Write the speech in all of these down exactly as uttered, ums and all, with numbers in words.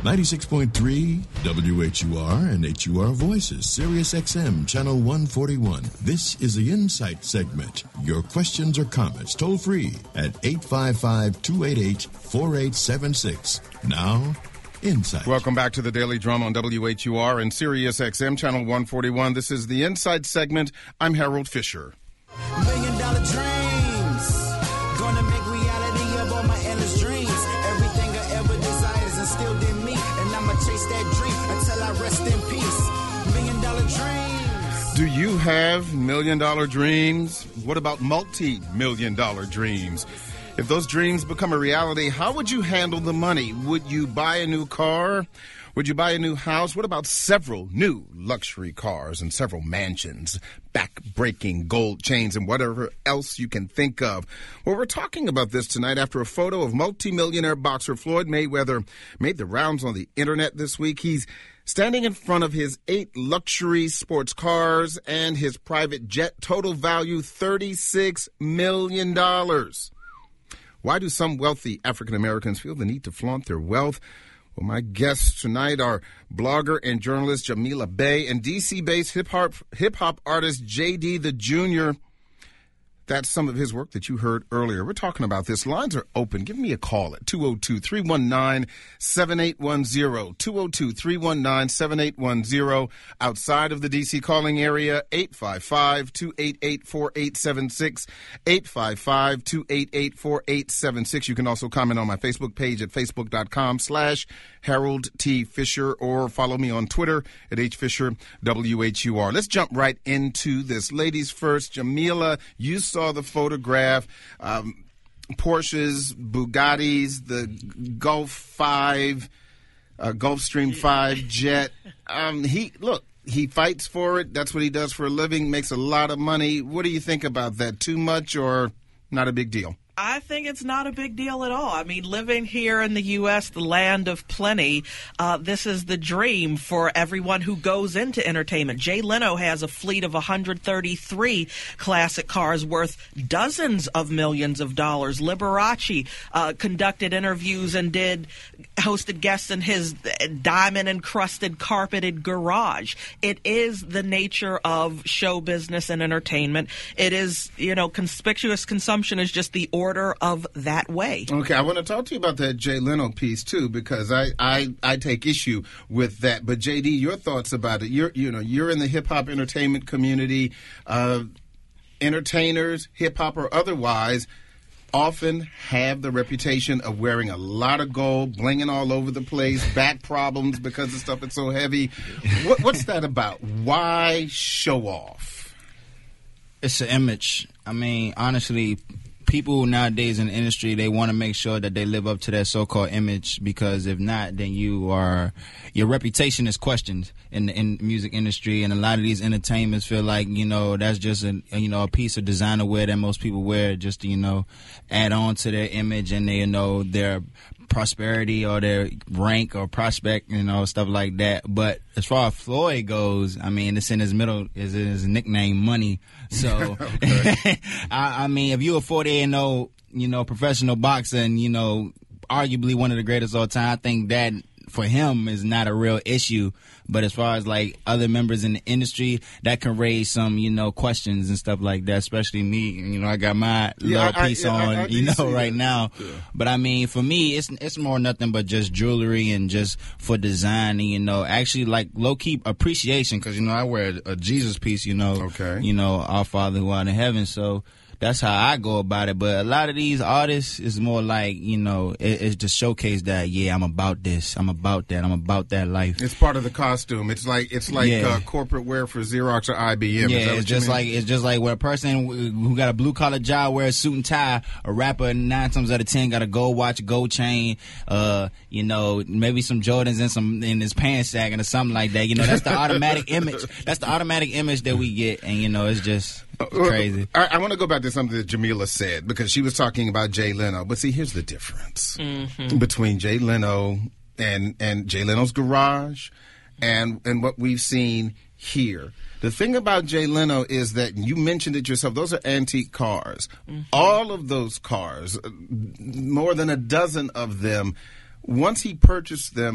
ninety-six point three W H U R and H U R Voices, Sirius X M, Channel one forty-one. This is the Insight segment. Your questions or comments toll free at eight five five, two eight eight, four eight seven six. Now, Insight. Welcome back to the Daily Drum on W H U R and Sirius X M, Channel one forty-one. This is the Insight segment. I'm Harold Fisher. Million dollar dreams, gonna make reality of all my endless dreams. Everything I ever desired is instilled in me, and I'ma chase that dream until I rest in peace. Million dollar dreams. Do you have million dollar dreams? What about multi-million dollar dreams? If those dreams become a reality, how would you handle the money? Would you buy a new car? Would you buy a new house? What about several new luxury cars and several mansions, back-breaking gold chains, and whatever else you can think of? Well, we're talking about this tonight after a photo of multimillionaire boxer Floyd Mayweather made the rounds on the internet this week. He's standing in front of his eight luxury sports cars and his private jet, total value thirty-six million dollars. Why do some wealthy African Americans feel the need to flaunt their wealth? Well, my guests tonight are blogger and journalist Jamila Bey and D C-based hip-hop hip-hop artist J D the Junior That's some of his work that you heard earlier. We're talking about this. Lines are open. Give me a call at two oh two, three one nine, seven eight one zero, two oh two, three one nine, seven eight one zero. Outside of the D C calling area, eight five five, two eight eight, four eight seven six, eight five five, two eight eight, four eight seven six. You can also comment on my Facebook page at facebook.com slash Harold T. Fisher or follow me on Twitter at H Fisher W H U R. Let's jump right into this. Ladies first, Jamila, you saw the photograph, um, Porsches, Bugattis, the Gulf five, uh, Gulfstream five jet. Um, he look, he fights for it. That's what he does for a living, makes a lot of money. What do you think about that? Too much or not a big deal? I think it's not a big deal at all. I mean, living here in the U S, the land of plenty, uh, this is the dream for everyone who goes into entertainment. Jay Leno has a fleet of one hundred thirty-three classic cars worth dozens of millions of dollars. Liberace uh, conducted interviews and did hosted guests in his diamond-encrusted, carpeted garage. It is the nature of show business and entertainment. It is, you know, conspicuous consumption is just the order of that way. Okay, I want to talk to you about that Jay Leno piece too, because I, I, I take issue with that. But J D, your thoughts about it? You're you know you're in the hip hop entertainment community. Uh, entertainers, hip hop or otherwise, often have the reputation of wearing a lot of gold, blinging all over the place, back problems because the stuff is so heavy. What, what's that about? Why show off? It's an image. I mean, honestly, people nowadays in the industry, they want to make sure that they live up to that so-called image, because if not, then you are your reputation is questioned in the in music industry. And a lot of these entertainments feel like, you know, that's just a you know a piece of designer wear that most people wear just to, you know, add on to their image and they, you know, their prosperity or their rank or prospect, you know, stuff like that. But as far as Floyd goes, I mean, it's in his middle, is his nickname Money. So, I, I mean, if you're a forty and oh, you know, professional boxer and, you know, arguably one of the greatest of all time, I think that for him is not a real issue. But as far as like other members in the industry, that can raise some, you know, questions and stuff like that, especially me. You know, I got my yeah, little I, piece I, yeah, on, I, I you know, right that. now. Yeah. But I mean, for me, it's it's more nothing but just jewelry and just for design and, you know, actually like low key appreciation, because, you know, I wear a, a Jesus piece, you know, okay. you know, our Father who art in heaven. So that's how I go about it. But a lot of these artists is more like, you know, it, it's to showcase that, yeah, I'm about this, I'm about that, I'm about that life. It's part of the costume. It's like it's like yeah. uh, corporate wear for Xerox or I B M. Yeah, Is that it's just like it's just like when a person who got a blue collar job wears a suit and tie, a rapper nine times out of ten got a gold watch, gold chain, uh, you know, maybe some Jordans and some in his pants sagging or something like that. You know, that's the automatic image. That's the automatic image that we get, and you know, it's just. It's crazy. I, I want to go back to something that Jamila said, because she was talking about Jay Leno. But see, here's the difference mm-hmm. between Jay Leno and and Jay Leno's garage and and what we've seen here. The thing about Jay Leno is that you mentioned it yourself. Those are antique cars. Mm-hmm. All of those cars, more than a dozen of them, once he purchased them,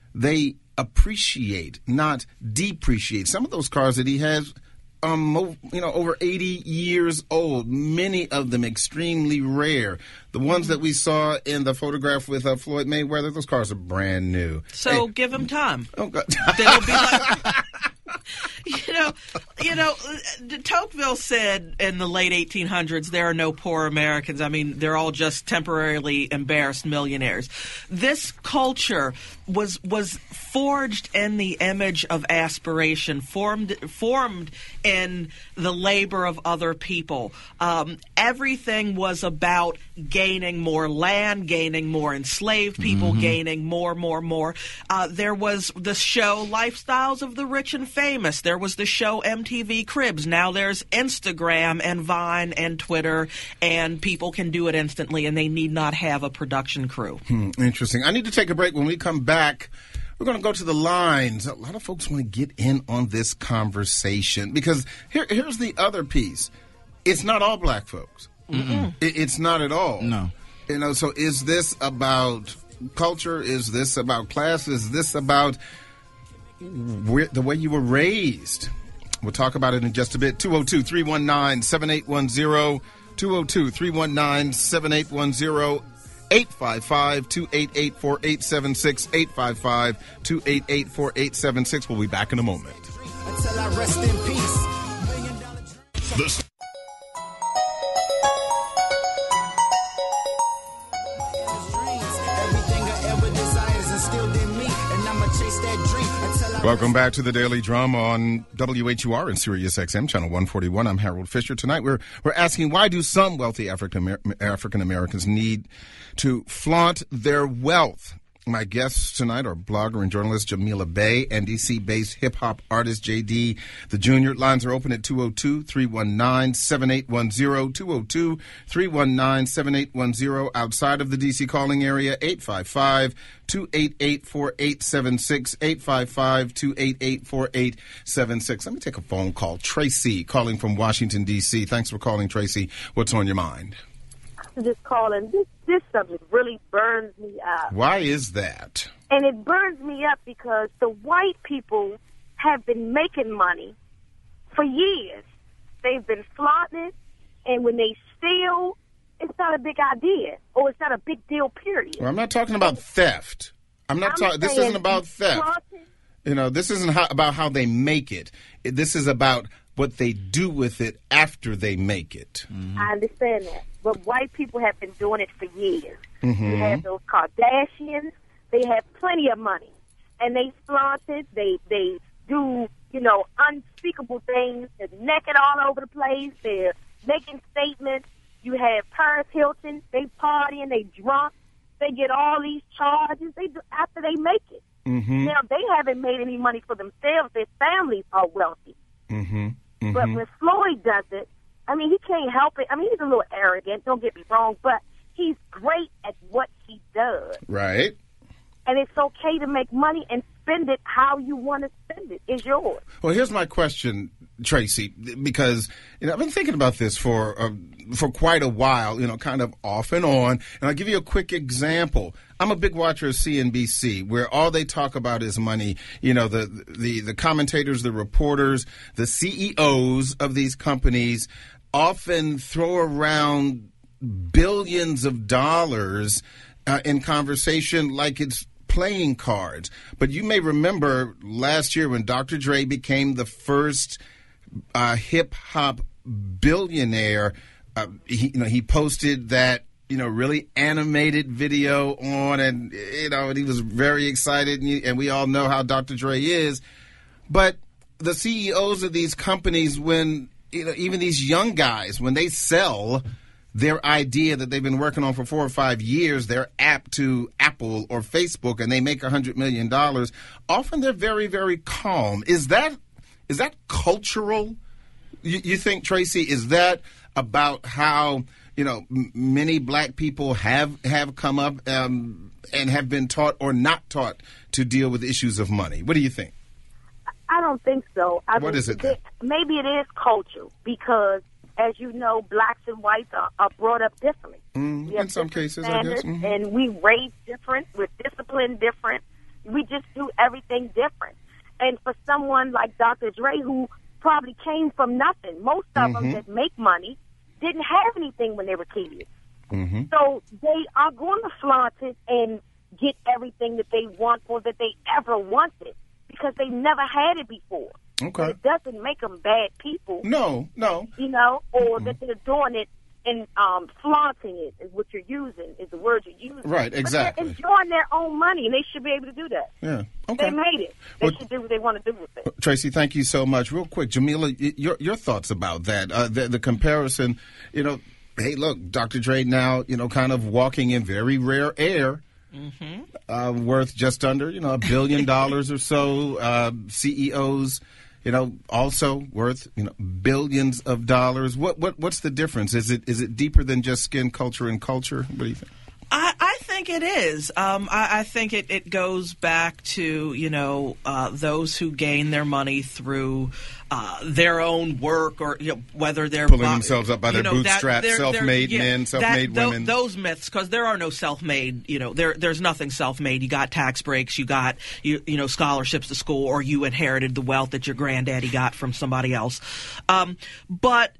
they appreciate, not depreciate. Some of those cars that he has, um, you know, over eighty years old, many of them extremely rare. The ones that we saw in the photograph with uh, Floyd Mayweather, those cars are brand new. So Hey. give him time. Oh, God. They'll be like... You know, you know, Tocqueville said in the late eighteen hundreds, there are no poor Americans. I mean, they're all just temporarily embarrassed millionaires. This culture was was forged in the image of aspiration, formed formed in the labor of other people. Um, everything was about gaining more land, gaining more enslaved people, mm-hmm. gaining more, more, more. Uh, there was the show Lifestyles of the Rich and Famous. There was the show M T V Cribs. Now there's Instagram and Vine and Twitter, and people can do it instantly, and they need not have a production crew. Hmm, interesting. I need to take a break. When we come back, we're going to go to the lines. A lot of folks want to get in on this conversation because here, here's the other piece. It's not all black folks. It, it's not at all. No. You know, so is this about culture? Is this about class? Is this about where, the way you were raised? We'll talk about it in just a bit. two oh two, three one nine, seven eight one zero, two oh two, three one nine, seven eight one zero, eight five five, two eight eight, four eight seven six, eight five five, two eight eight, four eight seven six. We'll be back in a moment. Until I rest in peace. Million dollar dream. The Everything I ever desired is instilled in me, and I'ma chase that dream until I Welcome back to the Daily Drum on W H U R and Sirius X M, Channel one forty-one. I'm Harold Fisher. Tonight we're we're asking, why do some wealthy African African Americans need to flaunt their wealth? My guests tonight are blogger and journalist Jamila Bey and D C-based hip-hop artist J D the Junior. Lines are open at two oh two, three one nine, seven eight one zero, two oh two, three one nine, seven eight one zero. Outside of the D C calling area, eight five five, two eight eight, four eight seven six, eight five five, two eight eight, four eight seven six. Let me take a phone call. Tracy calling from Washington, D C. Thanks for calling, Tracy. What's on your mind? Just calling. This this subject really burns me up. Why is that? And it burns me up because the white people have been making money for years. They've been flaunting it, and when they steal, it's not a big idea, or it's not a big deal, period. Well, I'm not talking about theft. I'm not talking. This isn't about theft. Flaunting, You know, this isn't how, about how they make it. It- This is about what they do with it after they make it. I understand that. But white people have been doing it for years. You have those Kardashians. They have plenty of money. And they flaunt it. They, they do, you know, unspeakable things. They're naked all over the place. They're making statements. You have Paris Hilton. They partying. They drunk. They get all these charges they do after they make it. Mm-hmm. Now, they haven't made any money for themselves. Their families are wealthy. Mm-hmm. Mm-hmm. But when Floyd does it, I mean, he can't help it. I mean, he's a little arrogant, don't get me wrong, but he's great at what he does. Right. And it's okay to make money and spend it how you want to spend it. It's yours. Well, here's my question, Tracy, because you know I've been thinking about this for uh, for quite a while, you know, kind of off and on. And I'll give you a quick example. I'm a big watcher of C N B C, where all they talk about is money. You know, the the the commentators, the reporters, the C E Os of these companies often throw around billions of dollars uh, in conversation like it's playing cards. But you may remember last year when Doctor Dre became the first uh, hip-hop billionaire, uh, he, you know, he posted that, you know, really animated video on, and, you know, and he was very excited, and, you, and we all know how Doctor Dre is. But the C E Os of these companies, when, you know, even these young guys, when they sell their idea that they've been working on for four or five years, their app to Apple or Facebook, and they make one hundred million dollars, often they're very, very calm. Is that is that cultural? You, you think, Tracy, is that about how, you know, m- many black people have, have come up um, and have been taught or not taught to deal with issues of money? What do you think? I don't think so. I What mean, is it they- maybe it is culture because, as you know, blacks and whites are, are brought up differently. Mm, We have in some different cases, I guess. standards, Mhm. And we raise different, we're disciplined different. we just do everything different. And for someone like Doctor Dre, who probably came from nothing, most of Mm-hmm. them that make money didn't have anything when they were kids. Mm-hmm. So they are going to flaunt it and get everything that they want or that they ever wanted because they never had it before. Okay. But it doesn't make them bad people, No, no. you know, or that they're doing it and um, flaunting it is what you're using, is the word you're using. Right, But exactly. they're enjoying their own money, and they should be able to do that. Yeah. They Okay. made it. They Well- should do what they want to do with it. Tracy, thank you so much. Real quick, Jamila, y- your your thoughts about that? Uh, the, the comparison, you know. Hey, look, Doctor Dre now, you know, kind of walking in very rare air, Mm-hmm. uh, worth just under, you know, a billion dollars or so. Uh, C E Os, you know, also worth, you know, billions of dollars. What what what's the difference? Is it is it deeper than just skin culture and culture? What do you think? I, I think it is. Um, I, I think it, it goes back to, you know, uh, those who gain their money through uh, their own work, or you know, whether they're Pulling bu- themselves up by you their know, that- bootstraps, they're- they're- self-made yeah, men, that- self-made tho- women. Those myths, because there are no self-made. You know, there there's nothing self-made. You got tax breaks, you got you you know scholarships to school, or you inherited the wealth that your granddaddy got from somebody else. Um, but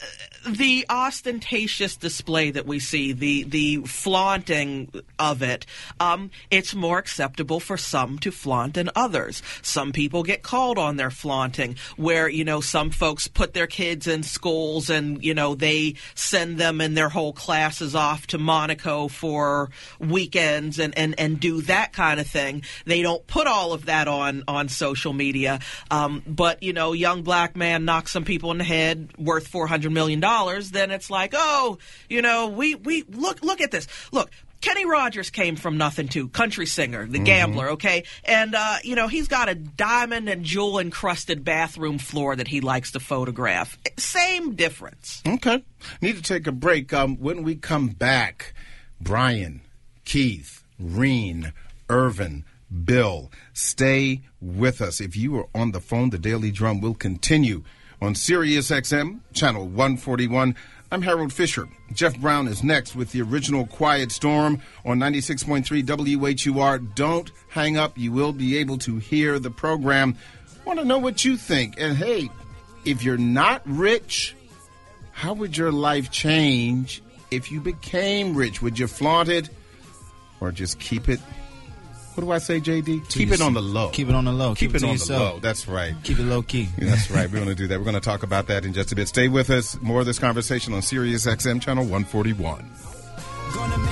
the ostentatious display that we see, the the flaunting of it, um, it's more acceptable for some to flaunt than others. Some people get called on their flaunting, where, you know, some folks put their kids in schools and, you know, they send them and their whole classes off to Monaco for weekends and, and, and do that kind of thing. They don't put all of that on, on social media. Um, but, you know, young black man knocks some people in the head worth four hundred million dollars. Then it's like, oh, you know, we, we look, look at this. Look, Kenny Rogers came from nothing too. Country singer, the gambler, okay? And, uh, you know, he's got a diamond and jewel encrusted bathroom floor that he likes to photograph. Same difference. Okay. Need to take a break. Um, when we come back, Brian, Keith, Reen, Irvin, Bill, stay with us. If you are on the phone, the Daily Drum will continue on Sirius X M, channel one forty-one. I'm Harold Fisher. Jeff Brown is next with the original Quiet Storm on ninety-six point three W H U R. Don't hang up. You will be able to hear the program. Want to know what you think. And, hey, if you're not rich, how would your life change if you became rich? Would you flaunt it or just keep it? What do I say, J D? Keep it on the low. Keep it on the low. Keep, Keep it it to on yourself. the low. That's right. Keep it low key. That's right. We're going to do that. We're going to talk about that in just a bit. Stay with us. More of this conversation on Sirius X M channel one forty-one. Gonna